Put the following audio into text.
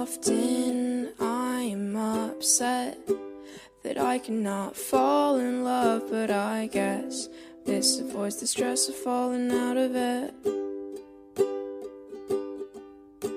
Often I'm upset that I cannot fall in love, but I guess this avoids the stress of falling out of it.